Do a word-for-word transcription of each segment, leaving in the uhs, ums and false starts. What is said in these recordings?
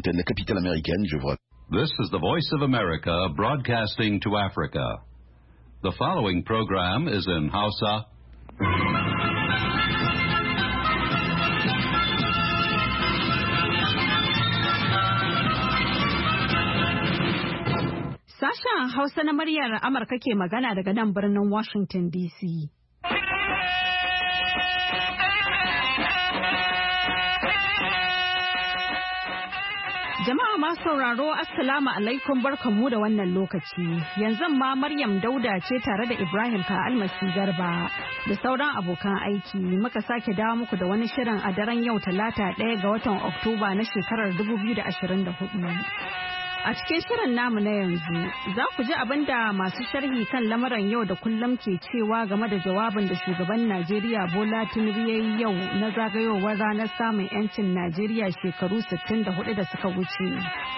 Washington, la capitale américaine. Je vous... This is the Voice of America broadcasting to Africa. The following program is in Hausa. Sashen Hausa na muryar Amurka ke magana daga nan birnin Washington D C. Jama'a masu sauraro Assalamu alaikum barkanmu da wannan lokaci. Yanzu ma Maryam Dauda ce tare da Ibrahim Ka'almasi Garba da sauran abokan aiki muka sake dawo muku da wani shirin a daren yau Talata ɗaya ga watan Oktoba na shekarar dubu biyu da ashirin da hudu. A cikin shirin namu na yanzu za ku ji abin da masu sharhi kan lamuran yau da kullum ke cewa game da jawabin da shugaban Najeriya Bola Tinubu ya yi yau na zagayowar ranar samun 'yancin Najeriya shekaru sittin da hudu da suka wuce.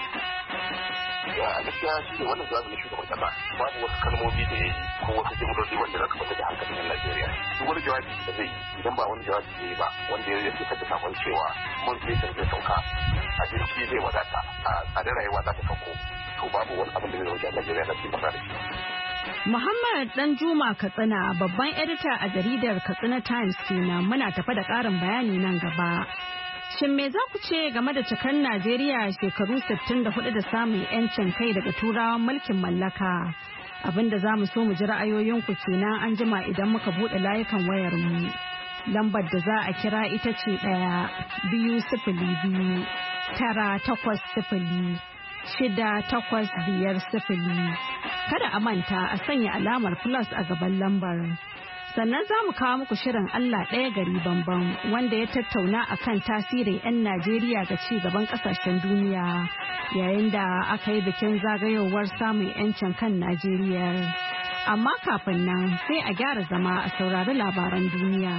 A gaskiya shi ne wannan jawabin na shugaban kasa babu wasu kalmomi da ya yi ko wasu jimloli wanda za su fita da hankalin Najeriya. Duk wani jawabi da zai yi idan ba wani jawabi ne ba wanda ya fitar da sakon cewa mun fetur zai sauka abinci zai wadata a tsadar rayuwa za ta sauko to babu wani abin da zai wuce Najeriya da cikin kasa da shi. Muhammad Danjuma Katsina babban edita a jaridar Katsina Times kenan muna tafa da ƙarin bayani nan gaba. Shin me za ku ce game da cikar Najeriya shekaru sittin da hudu da samun 'yancin kai daga turawan mulkin mallaka? Abinda za mu so mu ji ra'ayoyinku kenan an jima idan muka buɗe layukan wayar mu. Lambar da za a kira ita ce ɗaya biyu sifili biyu tara takwas sifili shida takwas biyar sifili. Kada a manta a sanya alamar plus a gaban lambar. Sannan za mu kawo muku shirin Allah ɗaya gari bambam wanda ya tattauna akan tasirin 'yan Najeriya ga ci gaban ƙasashen duniya yayin da aka yi bikin zagayowar samun 'yancin kan Najeriya. Amma kafin nan sai a gyara zama a saurari labaran duniya.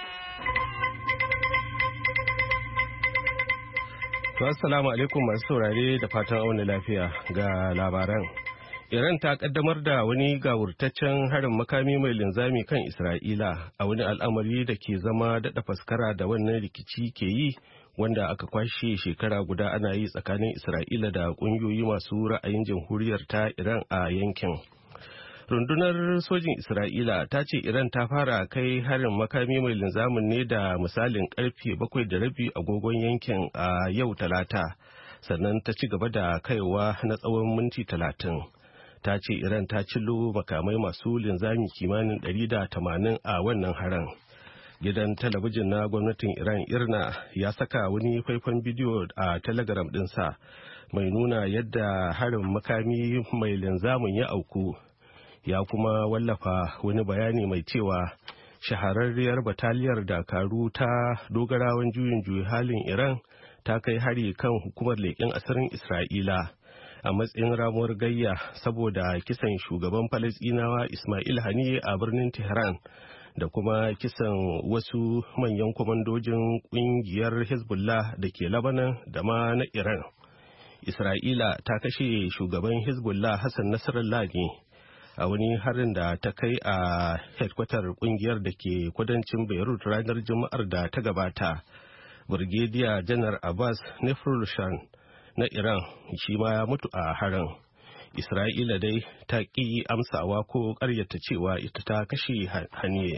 Assalamu alaikum masu saurare da fatan auna lafiya ga labaran. Iran ta kaddamar da wani gawurtaccen harin makami mai linzami kan Isra'ila a wani al'amari da ke zama daɗa faskara da wannan rikici ke yi wanda aka kwashe shekara guda ana yi tsakanin Isra'ila da ƙungiyoyi masu ra'ayin jamhuriyar ta Iran a yankin. Rundunar sojin Isra'ila ta ce Iran ta fara kai harin makami mai linzamin ne da misalin karfe bakwai da rabi agogon yankin a yau Talata, sannan ta ci gaba da kaiwa na tsawon minti talatin. Ta ce Iran ta cillo makamai masu linzami kimanin ɗari da tamanin a wannan harin. Gidan talabijin na gwamnatin Iran Irna ya saka wani faifan bidiyo a telegram ɗinsa mai nuna yadda harin makami mai linzamin ya auku. Ya kuma wallafa wani bayani mai cewa shahararriyar bataliyar dakaru ta dogarawan juyin juyi halin Iran ta kai hari kan hukumar leƙen asirin Isra'ila a matsayin ramuwar gayya saboda kisan shugaban Falasɗinawa Ismail Haniyeh a birnin Tehran da kuma kisan wasu manyan kwamandojin ƙungiyar Hezbollah da ke Lebanon da ma na Iran. Isra'ila ta kashe shugaban Hezbollah Hassan Nasrallah ne a wani harin da ta kai a hedkwatar kungiyar da ke kudancin Beirut ranar Juma'ar da ta gabata. Brigadier Janar Abbas Nefrushan na Iran shi ma ya mutu a harin. Isra'ila dai ta ƙi amsawa ko ƙaryata cewa ita ta kashe Haniyeh.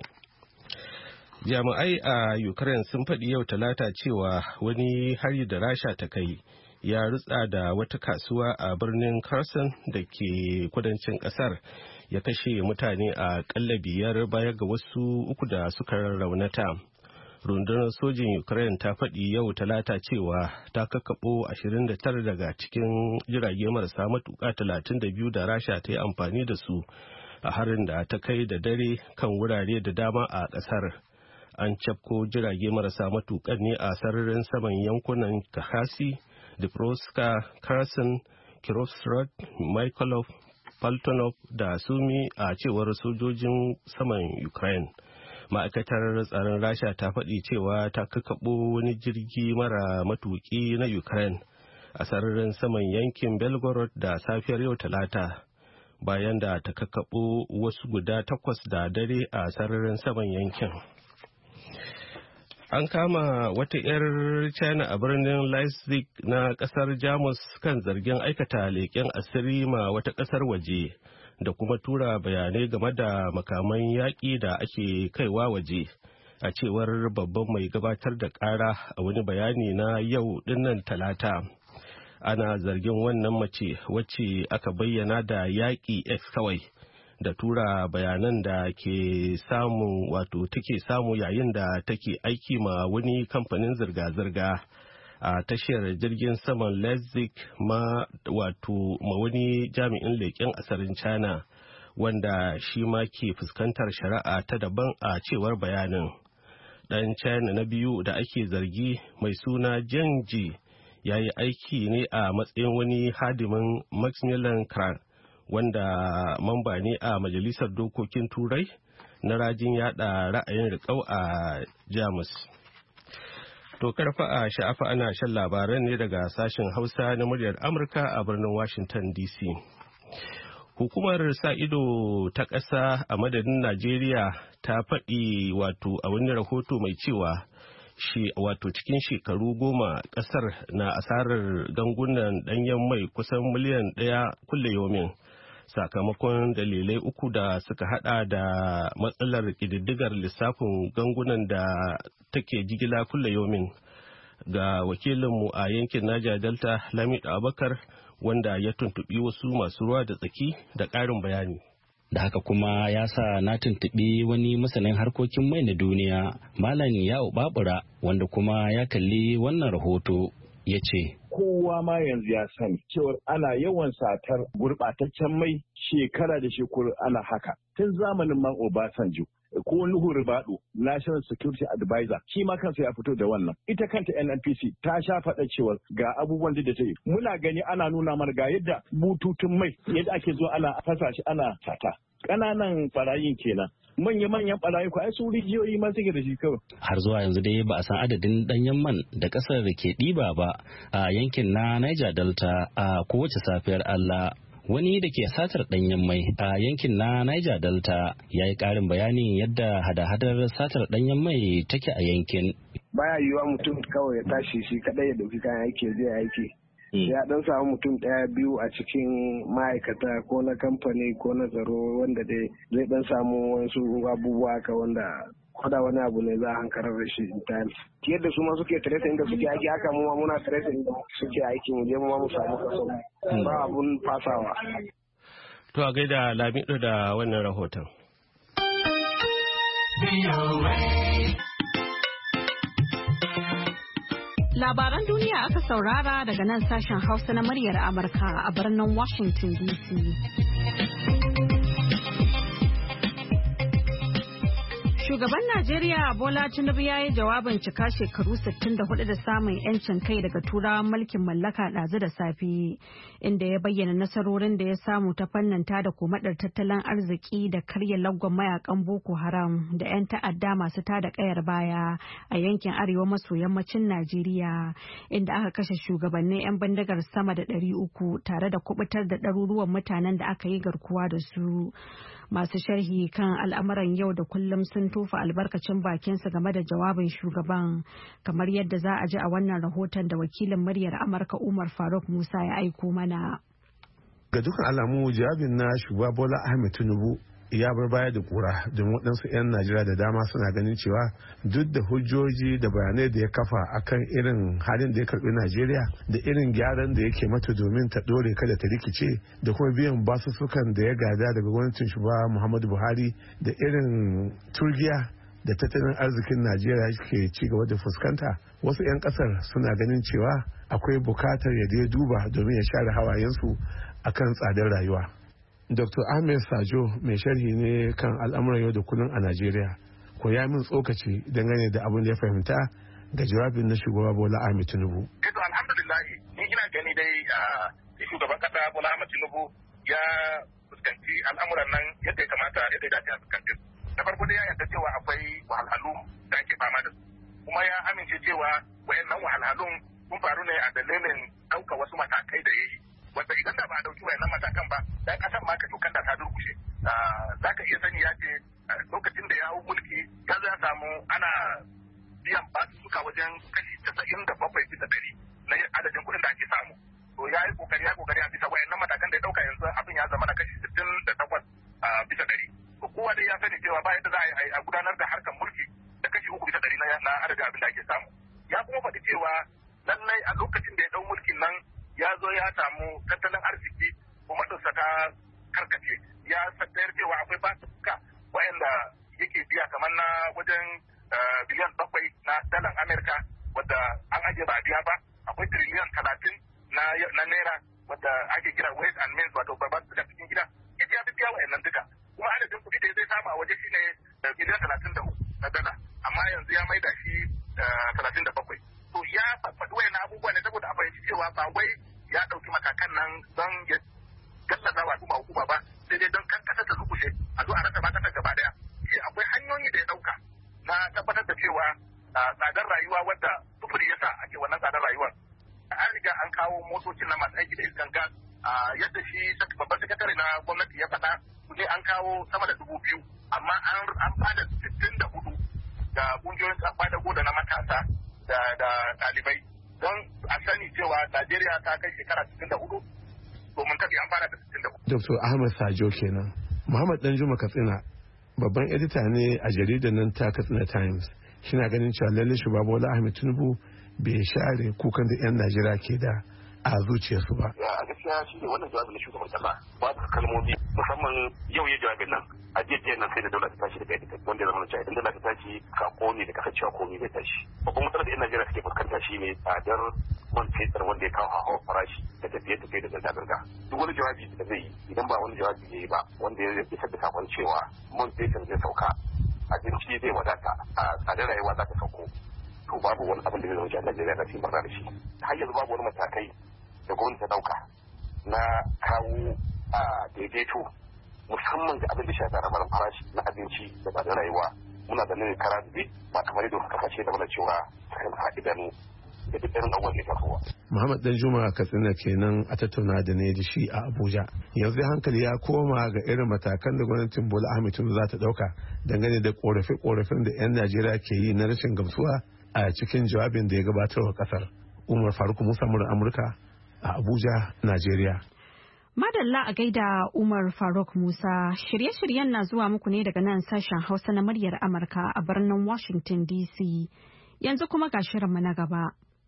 Jami'ai a Ukraine sun faɗi yau Talata cewa wani hari da Rasha ta kai ya rutsa da wata kasuwa a birnin Kherson da ke kudancin ƙasar, ya kashe mutane a ƙalla biyar baya ga wasu uku da suka raunata. Rundunar sojin Ukraine ta faɗi yau Talata cewa ta kakkaɓo ashirin da tara daga cikin jirage marasa matuƙa talatin da biyu da Rasha ta yi amfani da su a harin da ta kai da dare kan wurare da dama a ƙasar. An cafko jirage marasa matuƙan ne a sararin saman yankunan Khasi, Dnipropetrovsk, Kherson, Kirovsrod, Mykolaiv, Poltonov da Sumi a cewar sojojin saman Ukraine. Ma'aikatar tsaron Rasha ta faɗi cewa ta kakkaɓo wani jirgi mara matuƙi na Ukraine a sararin saman yankin Belgorod da safiyar yau Talata, bayan da ta kakkaɓo wasu guda takwas da dare a sararin saman yankin. An kama wata 'yar China a birnin Leipzig na kasar Jamus kan zargin aikata leƙen asiri ma wata kasar waje da kuma tura bayanai game da makaman yaƙi da ake kaiwa waje. A cewar babban mai gabatar da ƙara a wani bayani na yau dinnan talata. Ana zargin wannan mace wacce aka bayyana da yaƙi X kawai da tura bayanan da ke samu wato take samu yayin da take aiki ma wani kamfanin zirga-zirga a tashar jirgin saman Leipzig ma wato ma wani jami'in leƙen asirin China wanda shi ma ke fuskantar shari'a ta daban a cewar bayanin. Dan China na biyu da ake zargi mai suna Zheng Ji ya yi aiki ne a matsayin wani hadimin Maximilian Krug wanda mamba ne a Majalisar Dokokin Turai na rajin yada ra'ayin riƙau a Jamus. To karfa a sha'afa ana shan labaran ne daga sashen Hausa na muryar Amurka a birnin Washington D C. Hukumar sa ido ta ƙasa a madadin Najeriya ta faɗi wato a wani rahoto mai cewa shi wato cikin shekaru goma ƙasar na asarar gangunan ɗanyen mai kusan miliyan ɗaya kulle yomin. Sakamakon dalilai uku da suka hada da matsalar ƙididdigar lissafin gangunan da take jigila kulle yomin. Ga wakilinmu a yankin Niger Delta Lamido Abubakar wanda ya tuntubi wasu masu ruwa da tsaki da ƙarin bayani. Da haka kuma ya sa na tuntuɓi wani masanin harkokin mai na duniya Malam Ya'u Babura wanda kuma ya kalli wannan rahoto ya ce. Kowa ma yanzu ya sani cewar ana yawan satar gurɓataccen mai shekara da shekaru ana haka tun zamanin man Obasanjo. Ko Nuhu Ribadu, National Security Advisor, shi ma kansa ya fito da wannan. Ita kanta N N P C ta sha faɗa cewa ga abubuwan da ta yi. Muna gani ana nuna mana ga yadda bututun mai, yadda ake zo ana fasa shi ana sata. Ƙananan barayin kenan. Manya-manyan barayi ko ai su rijiyoyi ma suke da shi kawai. Har zuwa yanzu dai ba a san adadin ɗanyen man da ƙasar da ke ɗiba ba a yankin na Niger Delta a kowace safiyar Allah. Wani da ke satar ɗanyen mai a yankin na Niger Delta ya yi ƙarin bayanin yadda hada-hadar satar ɗanyen mai take a yankin. Baya yiwuwa mutum kawai ya tashi shi kaɗai ya ɗauki kayan aiki zai aiki. Ya ɗan samu mutum ɗaya biyu a cikin ma'aikata ko na kamfani ko na tsaro wanda dai zai ɗan samu wasu abubuwa haka wanda koda wani abu ne za a hankarar da shi in time. Yadda su ma suke tracing inda suke aiki haka mu ma muna tracing inda suke aiki mu je mu ma mu samu kaso. Ba abun fasawa. To a gaida Lamido da wannan rahoton. Labaran duniya aka saurara daga nan sashen Hausa na muryar Amurka a birnin Washington D C. Shugaban Najeriya Bola Tinubu ya yi jawabin cika shekaru sittin da hudu da samun 'yancin kai daga turawan mulkin mallaka ɗazu da safe, inda ya bayyana nasarorin da ya samu ta fannin tada komadar tattalin arziki da karya lagwan mayakan Boko Haram da 'yan ta'adda masu tada kayar baya a yankin arewa maso yammacin Najeriya, inda aka kashe shugabannin 'yan bindigar sama da ɗari uku tare da kubutar da ɗaruruwan mutanen da aka yi garkuwa da su. Masu sharhi kan al'amuran yau da kullum sun tofa albarkacin bakinsa game da jawabin shugaban, kamar yadda za a ji a wannan rahoton da wakilin muryar Amurka Umar Faruk Musa ya aiko mana. Ga dukkan alamu jawabin na shugaba Bola Ahmed Tinubu ya bar baya da kura don waɗansu 'yan Najeriya da dama suna ganin cewa duk da hujjoji da bayanai da ya kafa akan irin halin da ya karbi Najeriya da irin gyaran da yake mata domin ta ɗore kada ta rikice da kuma biyan basussukan da ya gada daga gwamnatin shugaba Muhammadu Buhari da irin turgiya da tattalin arzikin Najeriya ke ci gaba da fuskanta, wasu 'yan kasar suna ganin cewa akwai bukatar ya je duba domin ya share hawayensu akan tsadar rayuwa. Doctor Ahmed Sajo mai sharhi ne kan al'amuran yau da kullum a Najeriya, ko ya min tsokaci dangane da abin da ya fahimta ga jawabin na shugaba Bola Ahmed Tinubu. Eto alhamdulillah ni ina gani dai shugaban kasa Bola Ahmed Tinubu ya fuskanci al'amuran nan yadda ya kamata yadda ya dace a fuskanci. Na farko dai ya yarda cewa akwai wahalhalu da ake fama da su, kuma ya amince cewa wayannan wahalhalun sun faru ne a dalilin ɗauka wasu matakai da ya yi. Wanda idan da ba a dauki wayannan matakan ba, dan kasan ma ka tokan da ta durkushe. Za ka iya sani ya ce lokacin da ya hau mulki ya za samu ana biyan basu cewa ba yadda za a gudanar da harkar mulki da kashi uku bisa ɗari na adadin abin da ake samu. Ya kuma faɗi cewa lallai a lokacin da ya ɗau mulkin nan ya zo ya samu tattalin arziki kuma ɗinsa ta karkace. Ya sayar cewa akwai basuka wayanda yake biya kamar na wajen biliyan bakwai na dalar Amerika wadda an ajiye ba a biya ba. Akwai tiriliyan talatin na naira wadda ake kira waste and means wato ba su da cikin gida. Ita ya fi biya wayannan duka. Kuma adadin kuɗi da zai samu a waje shine biliyan talatin da uku na dala. Amma yanzu ya maida shi talatin da bakwai. To ya faɗi wayannan abubuwa ne saboda a fahimci cewa ba wai ya ɗauki matakan nan don ya gallaza wa al'umma hukuma ba sai dai don kan kasar ta zukushe a zo a rasa ba kasar gaba daya. Shi akwai hanyoyi da ya ɗauka na tabbatar da cewa tsadar rayuwa wadda sufuri ya sa ake wannan tsadar rayuwar. An riga an kawo motocin na masu aiki da iskan gas yadda shi babban sakatare na gwamnati ya faɗa ne an kawo sama da dubu biyu amma an bada sittin da hudu da kungiyoyin kwadago da na matasa da ɗalibai don a sani cewa Najeriya ta kai shekara sittin da hudu domin tafi an fara da sittin da hudu. Doctor Ahmad Sajo kenan. Muhammad Danjuma Katsina babban edita ne a jaridar nan ta Katsina Times. Shina ganin cewa lalle shugaba Bola Ahmed Tinubu bai share kukan da 'yan Najeriya ke da a zuciyarsu ba. A gaskiya shi ne wannan jawabin na shugaban kasa babu kalmomi musamman yau ya jawabin nan a jiya nan sai da dole ta tashi daga ita wanda ya zama cewa idan dole ta tashi sako ne da kasancewa komai zai tashi. Babban matsalar da 'yan Najeriya suke fuskanta shi ne tsadar man fetur wanda ya kawo hawa farashi da tafiye-tafiye da zirga-zirga. Duk wani jawabi da zai yi idan ba wani jawabi ya yi ba wanda ya isar da sakon cewa man fetur zai sauka abinci zai wadata a tsadar rayuwa za ta sauko. To babu wani abin da zai zama jihar Najeriya na cikin barna da shi. Har yanzu babu wani matakai da gwamnati ta dauka na kawo a daidaito musamman da abin da shafi rabarin farashi na abinci da ba da rayuwa muna da nuna kara zube ba kamar yadda suka kashe da mana cewa kan haɗidanu da duk irin abubuwan da ya tasowa. Muhammad Danjuma Katsina kenan a tattauna da ne da shi a Abuja. Yanzu hankali ya koma ga irin matakan da gwamnatin Bola Ahmed Tinubu za ta dauka dangane da korafe-korafen da 'yan Najeriya ke yi na rashin gamsuwa a cikin jawabin da ya gabatar wa kasar. Umar Faruk Musa murar Amurka a Abuja, Najeriya. Madalla a gaida Umar Faruk Musa, shirye-shiryen na zuwa muku ne daga nan sashen Hausa na muryar Amurka a birnin Washington D C. Yanzu kuma ga shirinmu na gaba.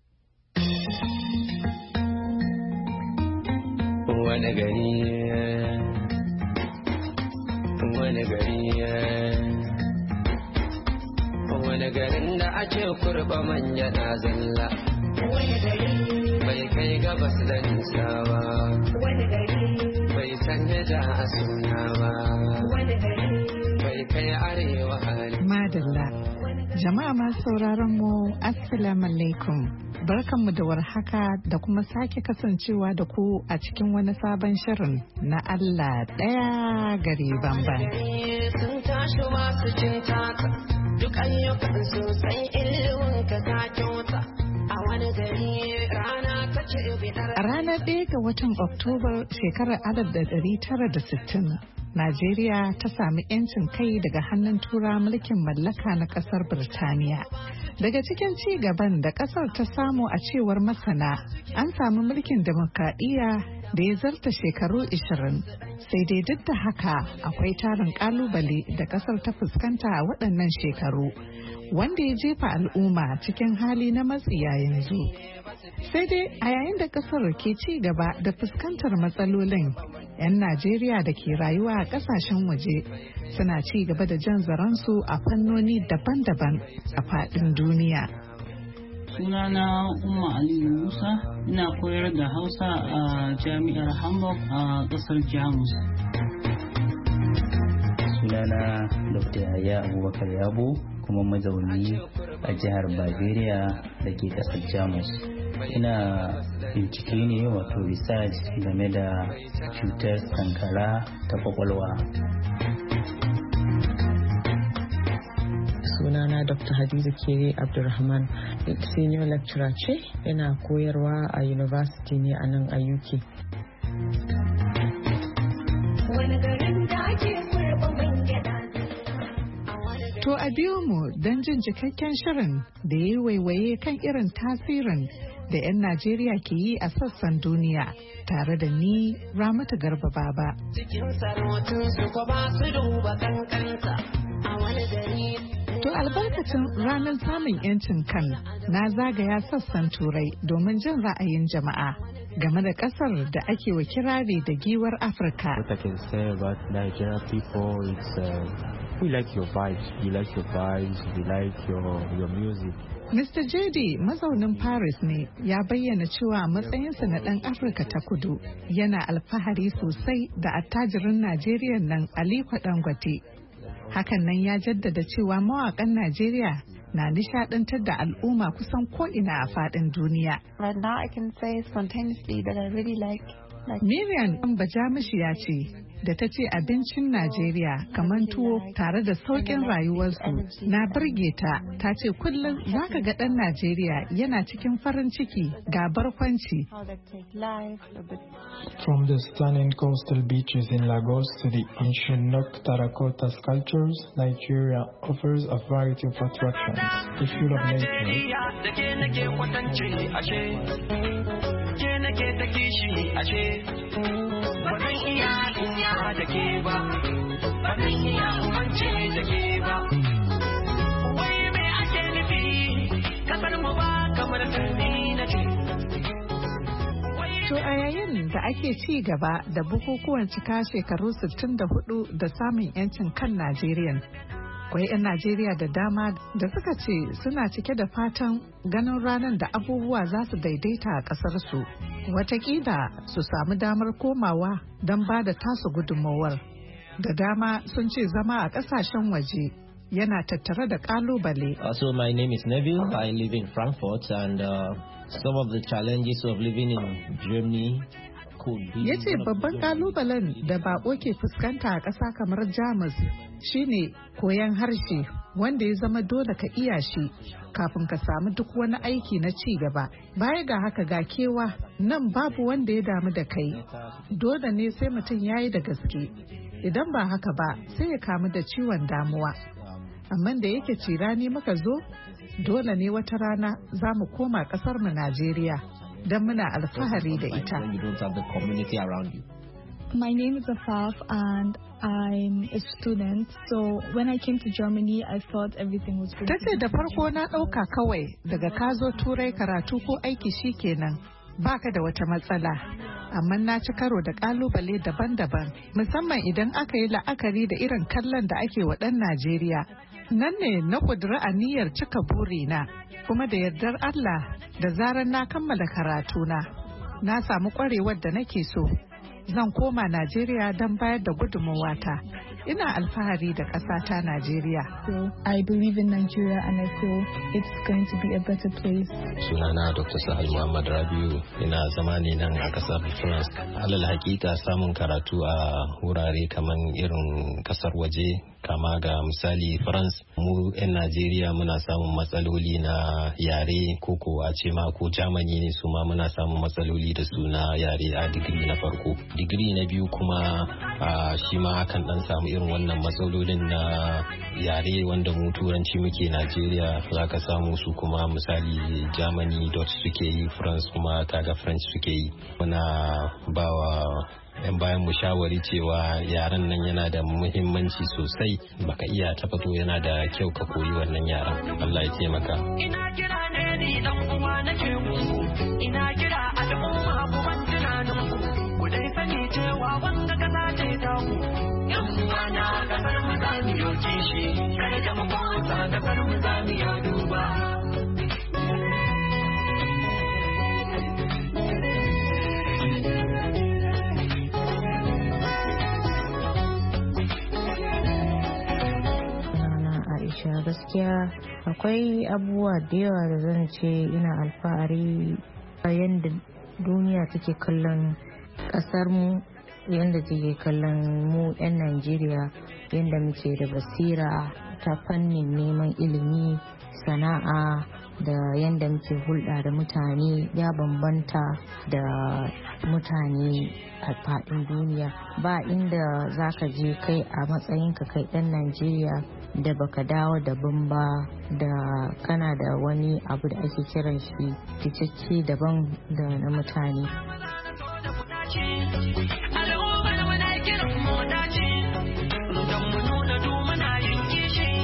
Wani gari, wani gari, wani garin da ake kurba manya na zalla. Wani gari bai kai gabas da nisa ba. Wani gari bai sanya ja a suna ba. Wani gari bai kai arewa hali. Madalla, jama'a masu sauraron mu assalamu alaikum. Barkanmu da warhaka da kuma sake kasancewa da ku a cikin wani sabon shirin na Allah ɗaya gari bamban. Sun tashi masu cin taka duk ayyukan sun san ilimin ka ta kyauta. A wani gari rana ta ce bidar. A ranar ɗaya ga watan Oktobar shekarar alif da ɗari tara da sittin, Najeriya ta sami 'yancin kai daga hannun tura mulkin mallaka na ƙasar Birtaniya. Daga cikin ci gaban da ƙasar ta samu a cewar masana, an samu mulkin demokradiyya da ya zarta shekaru ishirin. Sai dai duk da haka akwai tarin ƙalubale da ƙasar ta fuskanta a waɗannan shekaru, wanda ya jefa al'umma cikin hali na matsiya yanzu. Sai dai a yayin da ƙasar ke ci gaba da fuskantar matsalolin, 'yan Najeriya da ke rayuwa a ƙasashen waje suna ci gaba da jan zaransu a fannoni daban-daban a faɗin duniya. Sunana Umma Aliyu Musa, ina koyar da Hausa a Jami'ar Hamburg a ƙasar Jamus. Sunana Doctor Yahaya Abubakar Yabo, kuma mazauni a jihar Bavaria da ke ƙasar Jamus. Ina bincike ne wato research game da cutar kankara ta kwakwalwa. Sunana Doctor Hadiza Kere Abdulrahman, senior lecturer ce, ina koyarwa a university ne a nan a U K. To a biyo mu don jin cikakken shirin da ya yi waiwaye kan irin tasirin da 'yan Najeriya ke yi a sassan duniya, tare da ni Ramatu Garba Baba. Cikin sarautin su ko ba su duba kankanta, To albarkacin ranar samun 'yancin kan na zagaya sassan turai domin jin ra'ayin jama'a game da kasar da ake wa kirari da giwar Afirka. What I can say about Nigerian people is uh, we like your vibes, we like your vibes, we like your your music. Mister J D mazaunin Paris ne ya bayyana cewa matsayinsa na ɗan Afirka ta kudu yana alfahari sosai da attajirin Najeriya nan Aliko Dangote. Hakan nan ya jaddada cewa mawaƙan Najeriya na nishadantar da al'umma kusan ko'ina a faɗin duniya. Right now I can say spontaneously that I really like Miriam Bajamishiya ce da ta ce abincin Najeriya kamar tuwo tare da sauƙin rayuwarsu na burge ta. Ta ce kullum za ka ga ɗan Najeriya yana cikin farin ciki ga barkwanci. From the stunning coastal beaches in Lagos to the ancient Nok terracotta sculptures, Nigeria offers a variety of attractions. If you love nature, Bazan iya iya da ke ba, bazan iya umance da ke ba. Wai me ake nufi, kasar mu ba kamar sani na ce. To a yayin da ake ci gaba da bukukuwan cika shekaru sittin da hudu da samun 'yancin kan Najeriya. Akwai 'yan Najeriya da dama da suka ce suna cike da fatan ganin ranar da abubuwa za su daidaita a ƙasarsu. Wataƙila su samu damar komawa don ba da tasu gudunmawar. Da dama sun ce zama a ƙasashen waje yana tattare da ƙalubale. So my name is Neville. I live in Frankfurt and uh, some of the challenges of living in Germany. Ya ce babban kalubalen da bako ke fuskanta a ƙasa kamar Jamus shine koyon harshe wanda ya zama dole ka iya shi kafin ka samu duk wani aiki na ci gaba. Baya ga haka ga kewa nan babu wanda ya damu da kai. Dole ne sai mutum ya yi da gaske. Idan ba haka ba sai ya kamu da ciwon damuwa. Amma da yake cirani muka zo, dole ne wata rana za mu koma ƙasar mu Najeriya. Don muna alfahari da ita. My name is Afaf and I'm a student. So when I came to Germany, I thought everything was good. Tace da farko na ɗauka kawai daga ka zo turai karatu ko aiki shikenan baka da wata matsala. Amma na ci karo da kalubale daban-daban musamman idan aka yi la'akari da irin kallon da ake wa ɗan Najeriya. Nan ne na ƙudura aniyar cika burina kuma da yardar Allah da zarar na kammala karatuna na samu ƙwarewar da nake so zan koma Najeriya don bayar da gudunmawata. Ina alfahari da ƙasata Najeriya. So I believe in Nigeria and I feel it's going to be a better place. Sunana Doctor Sahal Muhammad Rabiu, ina zama ne nan a ƙasar France. Alal hakika samun karatu a wurare kamar irin ƙasar waje kama ga misali France, mu 'yan Najeriya muna samun matsaloli na yare ko ko a ce ma ko Germany ne su ma muna samun matsaloli da su na yare a digiri na farko. Digiri na biyu kuma shi ma akan dan samu irin wannan matsalolin na yare wanda mu turanci muke Najeriya za ka samu su kuma misali Germany Dutch suke yi, France kuma kaga French suke yi. Muna bawa yan bayan mu shawari cewa yaren nan yana da muhimmanci sosai, baka iya ta fito yana da kyau ka koyi wannan yaren. Allah ya taimaka. Ina kira ne ni dan uwa nake muku, ina kira al'umma ku ban tunanin ku, ku dai sani cewa wanda kasa ce ta ku. Yan uwa na kasar mu za mu yi kishi, kada da mu kwanta kasar mu za mu yi duba. Gaskiya akwai abubuwa da yawa da zan ce ina alfahari a yadda duniya take kallon kasar mu, yadda take kallon mu 'yan Najeriya, yadda muke da basira ta fannin neman ilimi, sana'a da yadda muke hulɗa da mutane ya bambanta da mutane a faɗin duniya. Ba inda za ka je kai a matsayinka kai ɗan Najeriya da baka dawo daban ba, da kana da wani abu da ake kiran shi ficicce daban da na mutane. Al'ummar muna kiran mu dace, don mu nuna du muna yin kishi.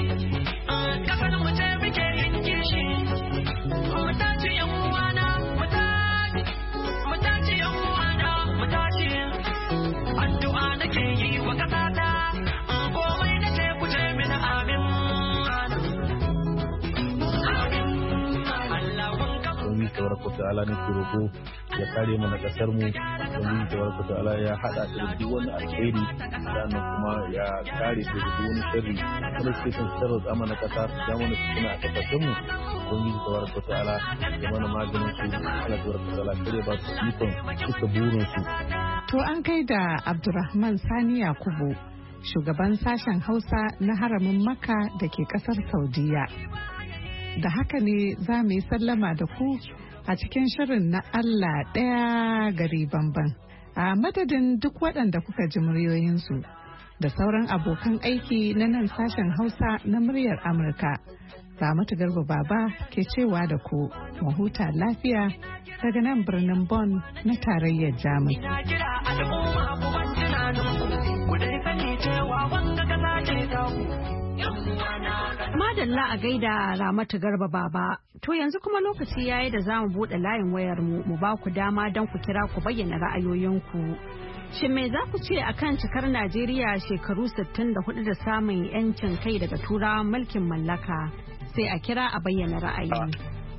tabaraka ta'ala ne ke roƙo ya kare mana kasar mu ubangiji tabaraka ta'ala ya hada ta da duk wani alheri sannan kuma ya kare ta da duk wani sharri wanda suke son sarwa da mana kasa da mana su suna a kasashen mu ubangiji tabaraka ta'ala ya mana maganin su Allah tabaraka ta'ala kare ba su ikon cika burin su. To an kai da Abdulrahman Sani Yakubu, shugaban sashen Hausa na haramin Makka da ke kasar Saudiya. Da haka ne za mu yi sallama da ku a cikin shirin na Allah ɗaya gari bamban. A madadin duk waɗanda kuka ji muryoyinsu da sauran abokan aiki na nan sashen Hausa na muryar Amurka. Ramatu Garba Baba ke cewa da ku mu huta lafiya daga nan birnin Bonn na tarayyar Jamus. Madalla a gaida Ramatu Garba Baba. To yanzu kuma lokaci yayi da za mu buɗe layin wayar mu mu ba ku dama don ku kira ku bayyana ra'ayoyinku. Shin me za ku ce akan cikar Najeriya shekaru sittin da hudu da samun 'yancin kai daga turawan mulkin mallaka? Sai a kira a bayyana ra'ayi.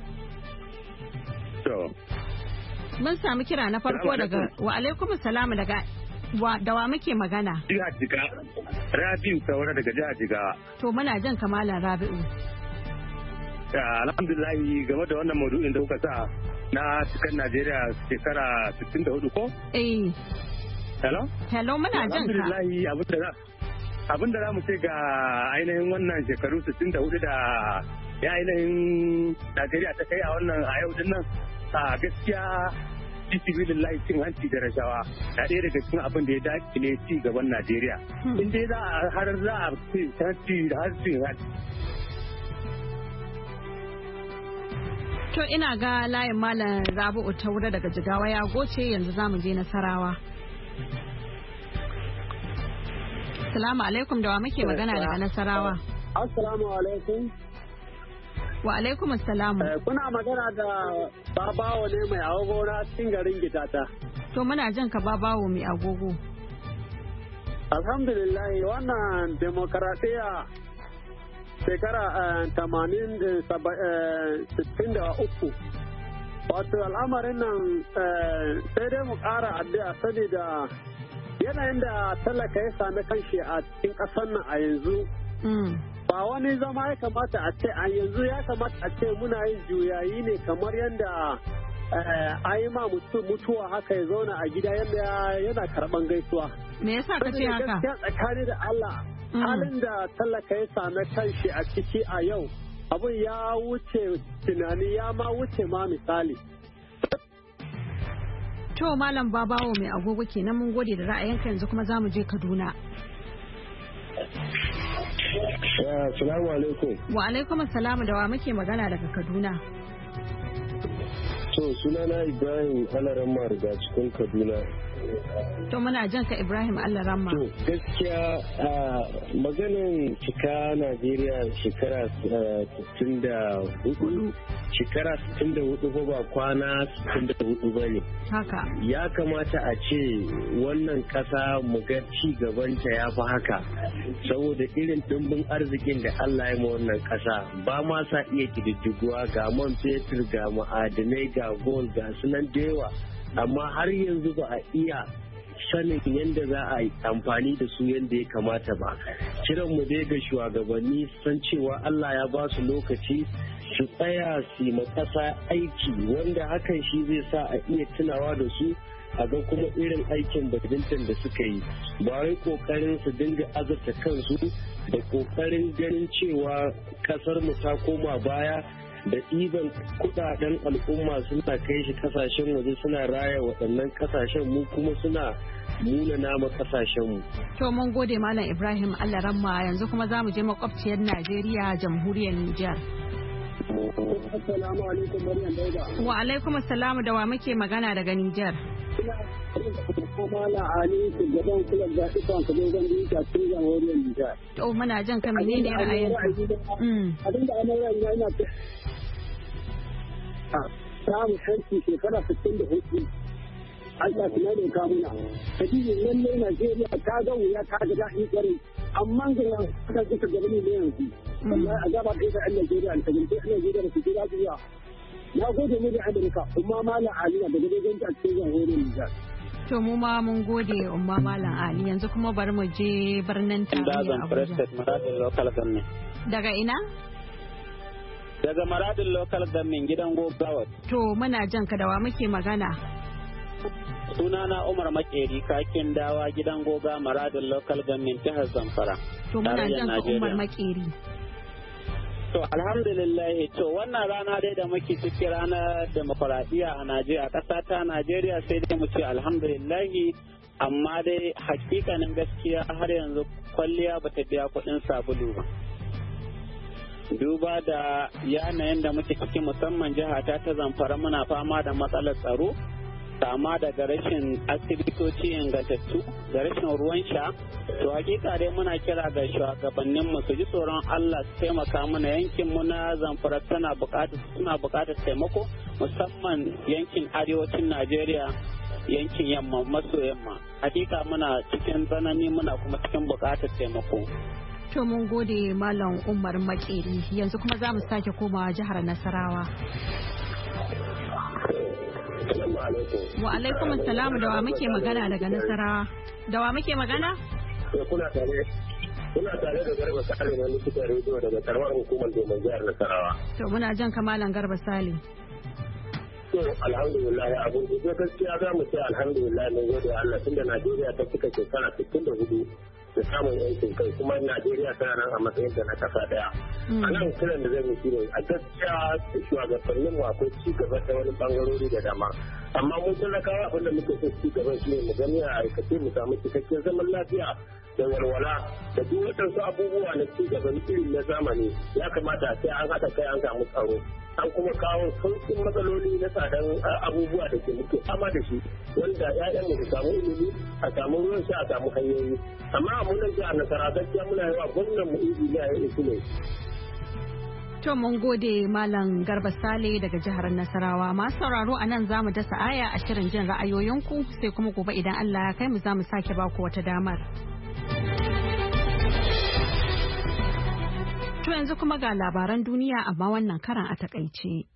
Mun samu kira na farko daga wa alaikum salamu daga wa da wa muke magana? Jihar Jigawa. Rabi'u Saura daga jihar Jigawa. To muna jan kamalan Rabi'u. Alhamdulillah game da wannan maudu'in da kuka sa na cikin Najeriya shekara sittin da hudu ko? Eh. Hello? Hello muna jan ka. Alhamdulillah abin da abin da za mu ce ga ainihin wannan shekaru sittin da hudu da ya ainihin Najeriya ta kai a wannan a yau din nan a gaskiya bismillah cin hanci da rashawa na ɗaya daga cikin abin da ya dakile ci gaban Najeriya. In dai za a har za a ci hanci da hanci hanci. To ina ga layin Malam Rabi'u Taura daga Jigawa ya goce yanzu za mu je Nasarawa. Assalamu alaikum da wa muke magana daga Nasarawa. Assalamu alaikum. Wa alaikum assalamu. Kuna magana da Babawo ne mai agogo na cikin garin Gitata. To muna jan ka Babawo mai agogo. Alhamdulillah wannan demokaratiya shekara tamanin sittin da uku. Wato al'amarin nan sai dai mu ƙara addu'a saboda yanayin da talaka ya sami kanshi a cikin ƙasar nan a yanzu. Ba wani zama ya kamata a ce a yanzu ya kamata a ce muna yin juyayi ne kamar yadda a yi ma mutuwa haka ya zauna a gida yadda yana karɓan gaisuwa. Me yasa ka ce haka? Gaskiya tsakani da Allah halin da talaka ya sami kanshi a ciki a yau abin ya wuce tunani ya ma wuce ma misali. To Malam Babawo mai agogo kenan mun gode da ra'ayinka yanzu kuma za mu je Kaduna. Assalamu alaikum. Wa alaikum assalamu da wa muke magana daga Kaduna. To sunana Ibrahim Alaramma daga cikin Kaduna. To muna jan ka Ibrahim Alaramma. To gaskiya maganin cika Najeriya shekara sittin da hudu. Shekara sittin da hudu ko ba kwana sittin da hudu ba ne. Haka. Ya kamata a ce wannan kasa mu ga ci gabanta ya fi haka. Saboda irin dimbin arzikin da Allah ya ma wannan kasa ba ma sa iya kididdiguwa ga man fetur ga ma'adinai ga gold ga sunan da yawa. Amma har yanzu ba a iya sanin yadda za a yi amfani da su yadda ya kamata ba. Kiran mu dai ga shugabanni san cewa Allah ya ba su lokaci su tsaya su ma ƙasa aiki wanda hakan shi zai sa a iya tunawa da su a ga kuma irin aikin badminton da suka yi ba wai kokarin su dinga azurta kansu da kokarin ganin cewa kasar mu ta koma baya da ɗiban kudaden al'umma suna kai shi kasashen waje suna raya waɗannan kasashen mu kuma suna muna nama kasashen mu. To mun gode Malam Ibrahim Allah ramma yanzu kuma za mu je makwabciyar Najeriya jamhuriyar Nijar. Assalamu alaikum Maryam Dauda. Wa alaikum assalamu da wa muke magana daga Nijar. Mala Ali shugaban kula da ikon kaje zan yi ta cikin jamhuriyar Nijar. To muna jan ka menene ra'ayinka? Abin da ana ra'ayi ina ta samu kanki shekara sittin da hudu. Allah kuma ne ka muna. Kadiji nan ne Najeriya ta ga wuya ta ga daɗi kwarai amma ga yan ka duka gaba ne yanzu. Wallahi a gaba kai da Allah Najeriya ta ginte Najeriya da su jira zuwa. Na gode mu da Amurka umma Malam Ali daga gidan ta cikin jamhuriyar Nijar. To mu ma mun gode umma Malam Ali yanzu kuma bari mu je birnin tarayya Abuja. Daga ina? Daga Maradin Local Government gidan Gogawat. To muna jan ka da wa muke magana? Sunana Umar Makeri kakin dawa gidan Goga Maradin Local Government jihar Zamfara. To muna jan ka Umar Makeri. To alhamdulillah to wannan rana dai da muke ciki ranar demokuraɗiyya a Najeriya ƙasa ta Najeriya sai dai mu ce alhamdulillah amma dai hakikanin gaskiya har yanzu kwalliya bata biya kuɗin sabulu ba. Duba da yanayin da muke ciki musamman jihata ta Zamfara muna fama da matsalar tsaro kama daga rashin asibitoci ingantattu da rashin ruwan sha to hakika dai muna kira ga shugabannin mu su ji tsoron Allah su taimaka mana yankin mu na Zamfara tana buƙatar suna buƙatar taimako musamman yankin arewacin Najeriya yankin yamma maso yamma hakika muna cikin tsanani muna kuma cikin buƙatar taimako. To mun gode Malam Umar Makeri yanzu kuma za mu sake komawa jihar Nasarawa. Wa alaikum assalamu da wa muke magana daga Nasarawa. Da wa muke magana? Kuna tare kuna tare da Garba Sale na likitan rediyo daga karamar hukumar Domin jihar Nasarawa. To muna jan kamalan Garba Sale. To alhamdulillah abun da gaskiya za mu ce alhamdulillah mun gode Allah tunda Najeriya ta cika shekara sittin da hudu da samun yancin kai kuma Najeriya tana nan a matsayin da na kasa daya. A nan kiran da zai mutu ne a gaskiya shugabannin mu akwai ci gaba ta wani bangarori da dama. Amma mun talakawa abinda muke so ci gaban shi ne mu gani a aikace mu samu cikakken zaman lafiya da walwala da duk waɗansu abubuwa na ci gaban irin na zamani ya kamata sai an haɗa kai an samu tsaro. An kuma kawo sauƙin matsaloli na tsadan abubuwa da ke muke fama da shi wanda ya'yan mu su samu ilimi a samu ruwan sha a samu hanyoyi amma a munan jihar Nasara gaskiya muna yawa gwamnan mu injiniya ya isu ne. To mun gode Malam Garba Sale daga jihar Nasarawa masu sauraro a nan za mu dasa aya a shirin jin ra'ayoyinku sai kuma gobe idan Allah ya kai mu za mu sake baku wata damar. To yanzu kuma ga labaran duniya amma wannan karan a takaice.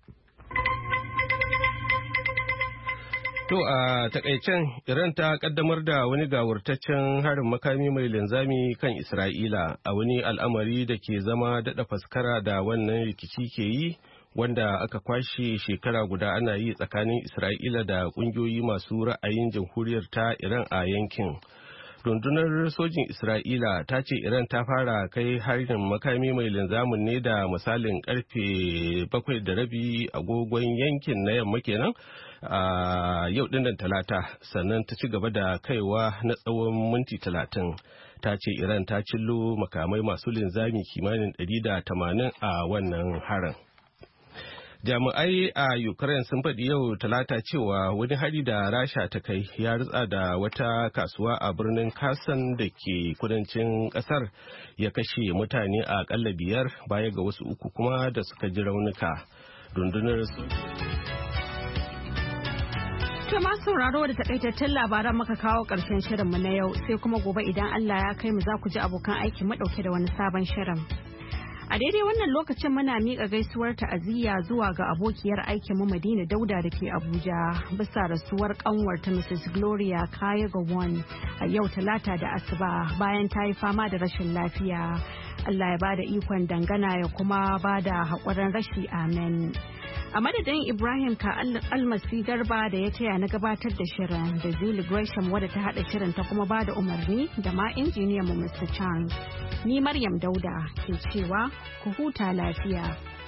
To a takaicen Iran ta kaddamar da wani gawurtaccen harin makami mai linzami kan Isra'ila a wani al'amari da ke zama daɗa faskara da wannan rikici ke yi wanda aka kwashe shekara guda ana yi tsakanin Isra'ila da ƙungiyoyi masu ra'ayin jamhuriyar ta Iran a yankin. Rundunar sojin Isra'ila ta ce Iran ta fara kai harin makami mai linzamin ne da misalin karfe bakwai da rabi agogon yankin na yamma kenan a yau dinnan talata sannan ta ci gaba da kaiwa na tsawon minti talatin. Ta ce Iran ta cillo makamai masu linzami kimanin ɗari da tamanin a wannan harin. Jami'ai a Ukraine sun faɗi yau talata cewa wani hari da Rasha ta kai ya ritsa da wata kasuwa a birnin Kherson da ke kudancin ƙasar ya kashe mutane a ƙalla biyar baya ga wasu uku kuma da suka ji raunuka. Rundunar su. ma sauraro da takaitattun labaran muka kawo ƙarshen shirinmu na yau sai kuma gobe idan Allah ya kai mu za ku ji abokan aiki mu ɗauke da wani sabon shirin. A daidai wannan lokacin muna miƙa gaisuwar ta'aziyya zuwa ga abokiyar aikin mu Madina Dauda da ke Abuja bisa rasuwar kanwarta Missus Gloria Kaya Gowon a yau Talata da Asuba bayan ta yi fama da rashin lafiya. Allah ya bada ikon dangana ya kuma bada haƙurin rashi amen. A madadin Ibrahim ka almasi garba da ya taya na gabatar da shirin da Julie Gresham wadda ta haɗa shirin ta kuma bada umarni da ma injiniyan mu Mister Chang. Ni Maryam Dauda ke cewa ku huta lafiya.